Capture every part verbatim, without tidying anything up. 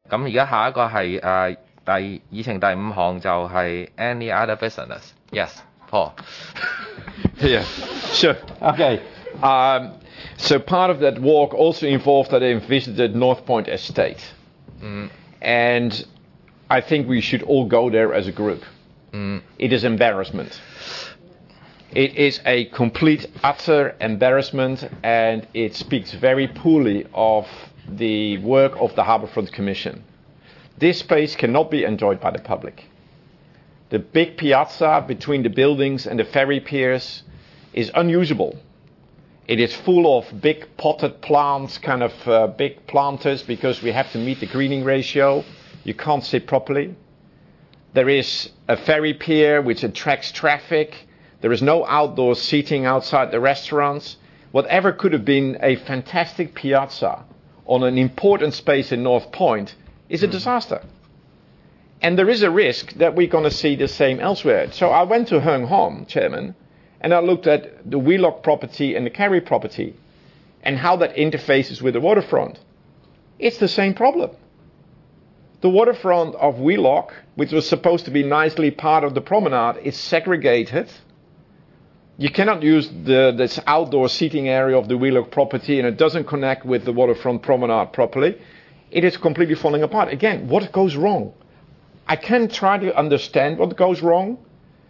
咁而家下一個係誒第議程第五項就係 any other business. Yes, Paul. Yeah, sure. Okay. Um, so part of that walk also involved that I visited North Point Estate. Mm. And I think we should all go there as a group. Mm. It is embarrassment. It is a complete, utter embarrassment, and it speaks very poorly of the work of the Harbourfront Commission. This space cannot be enjoyed by the public. The big piazza between the buildings and the ferry piers is unusable. It is full of big potted plants, kind of uh, big planters, because we have to meet the greening ratio. You can't sit properly. There is a ferry pier which attracts traffic. There is no outdoor seating outside the restaurants. Whatever could have been a fantastic piazza on an important space in North Point is a disaster. And there is a risk that we're going to see the same elsewhere. So I went to Hung Hom, Chairman, and I looked at the Wheelock property and the Carry property and how that interfaces with the waterfront. It's the same problem. The waterfront of Wheelock, which was supposed to be nicely part of the promenade, is segregated. You cannot use the, this outdoor seating area of the Wheelock property, and it doesn't connect with the waterfront promenade properly. It is completely falling apart. Again, what goes wrong? I can try to understand what goes wrong.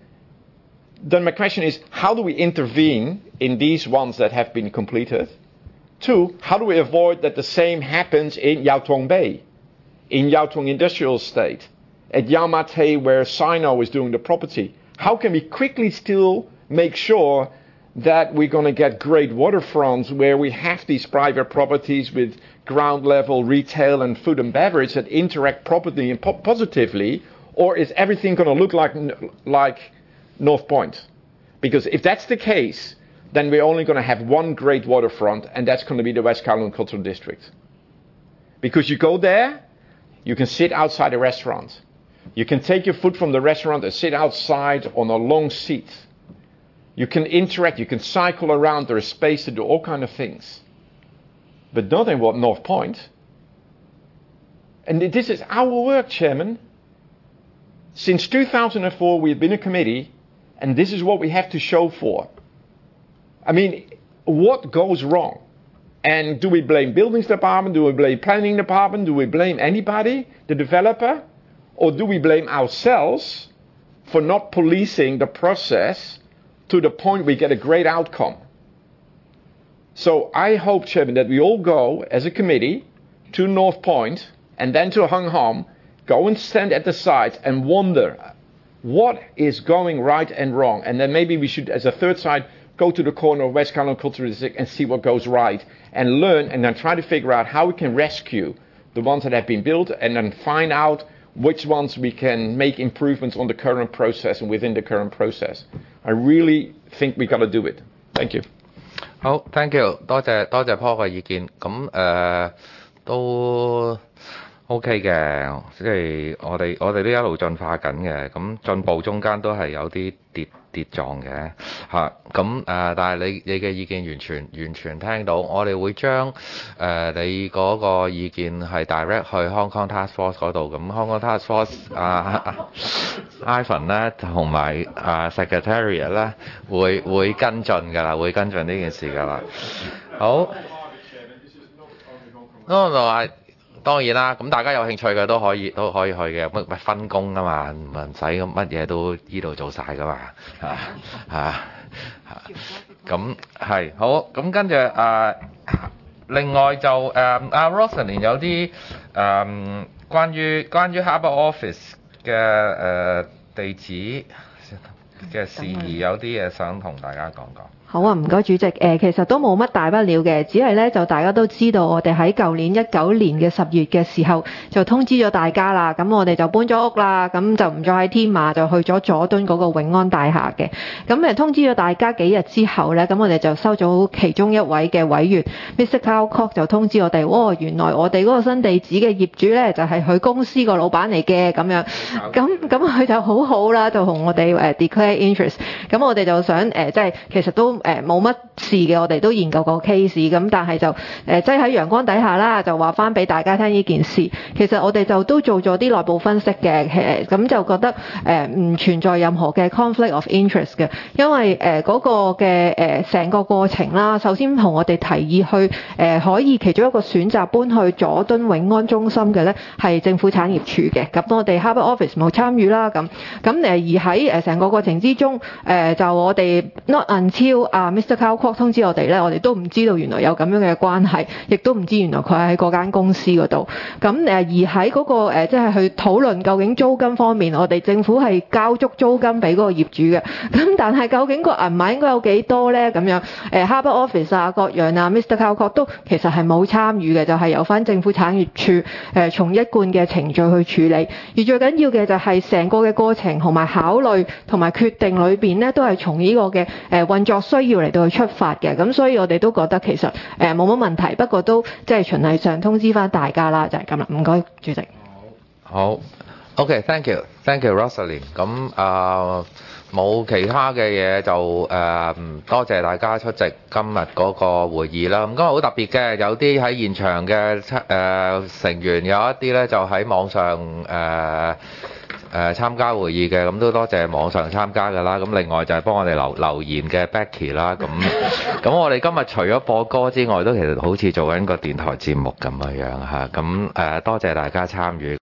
Then my question is, how do we intervene in these ones that have been completed? Two, how do we avoid that the same happens in Yau Tong Bay, in Yau Tong Industrial Estate, at Yau Ma Tei where Sino is doing the property? How can we quickly still make sure that we're going to get great waterfronts where we have these private properties with ground level retail and food and beverage that interact properly and po- positively, or is everything going to look like like North Point? Because if that's the case, then we're only going to have one great waterfront, and that's going to be the West Kowloon Cultural District. Because you go there, you can sit outside a restaurant. You can take your food from the restaurant and sit outside on a long seat. You can interact, you can cycle around, there is space to do all kinds of things. But not in what North Point. And this is our work, Chairman. Since two thousand four, we've been a committee, and this is what we have to show for. I mean, what goes wrong? And do we blame buildings department? Do we blame planning department? Do we blame anybody, the developer? Or do we blame ourselves for not policing the process to the point we get a great outcome? So I hope, Chairman, that we all go as a committee to North Point and then to Hung Hom, go and stand at the site and wonder what is going right and wrong. And then maybe we should, as a third side, go to the corner of West Kowloon Cultural District and see what goes right and learn, and then try to figure out how we can rescue the ones that have been built, and then find out which ones we can make improvements on the current process and within the current process. I really think we got to do it. Thank you. 好 ，thank you， 多謝多謝 Paul 嘅意見。咁誒、呃、都 OK 嘅，即係我哋我哋都一路進化緊嘅。咁進步中間都係有啲跌跌撞嘅嚇。咁、啊、誒、呃，但係你你嘅意見完全完全聽到，我哋會將誒、呃、你嗰個意見係 direct 去 Hong Kong Task Force 嗰度。咁 Hong Kong Task Force 啊 Ivan 咧同埋啊 Secretariat 咧會會跟進㗎啦，會跟進呢件事㗎啦。好。no no I 當然啦，咁大家有興趣嘅都可以都可以去嘅，乜乜分工啊嘛，唔唔使咁乜嘢都依度做晒噶嘛，嚇嚇嚇，咁係好，咁跟住誒，另外就誒阿 Rosalind 有啲誒關於關於 Harbour Office 嘅誒地址嘅事宜，有啲嘢想同大家講講。 好啊，唔該主席。誒、呃，其實都冇乜大不了嘅，只係咧就大家都知道，我哋喺舊年一九年嘅十月嘅時候就通知咗大家啦。咁我哋就搬咗屋啦，咁就唔再喺天馬，就去咗佐敦嗰個永安大廈嘅。咁誒通知咗大家幾日之後咧，咁我哋就收咗其中一位嘅委員 Mister Carl Cox 就通知我哋，哦，原來我哋嗰個新地址嘅業主咧就係、是、佢公司個老闆嚟嘅咁樣。咁咁佢就好好啦，就同我哋誒 declare interest。咁我哋就想誒、呃，即係其實都誒冇乜事嘅，我哋都研究過 case 咁，但係就誒擠喺陽光底下啦，就話翻俾大家聽呢件事。其實我哋就都做咗啲內部分析嘅，誒咁就覺得誒唔存在任何嘅 conflict of interest 嘅，因為誒嗰個嘅誒成個過程啦，首先同我哋提議去誒可以其中一個選擇搬去佐敦永安中心嘅咧，係政府產業署嘅，咁我哋 Harbour Office 冇參與啦，咁咁誒而喺誒成個過程之中，誒就我哋 not until 啊 Mister Carl Kwok 通知我哋咧，我哋都唔知道原來有咁樣嘅關係，亦都唔知原來佢係喺嗰間公司嗰度。咁誒而喺嗰個誒即係去討論究竟租金方面，我哋政府係交足租金俾嗰個業主嘅。咁但係究竟個銀碼應該有幾多咧？咁樣誒 Harbour Office 啊、各樣啊 Mister Carl Kwok 都其實係冇參與嘅，就係由翻政府產業署誒從一貫嘅程序去處理。而最緊要嘅就係成個嘅過程同埋考慮同埋決定裏邊咧，都係從呢個嘅誒運作需要嚟到去出發嘅。咁所以我哋都覺得其實誒冇乜問題，不過都即係循例上通知翻大家啦，就係咁啦。唔該，主席。 好 ，OK，thank you，thank you，Rosalie。咁啊冇其他嘅嘢就誒、呃、多謝大家出席今日嗰個會議啦。咁今日好特別嘅，有啲喺現場嘅誒、呃、成員，有一啲咧就喺網上誒。呃誒、呃、參加會議嘅，咁都多謝網上參加㗎啦。咁另外就係幫我哋留留言嘅 Becky 啦。咁咁我哋今日除咗播歌之外，都其實好似做緊個電台節目咁嘅樣嚇。咁誒、呃、多謝大家參與。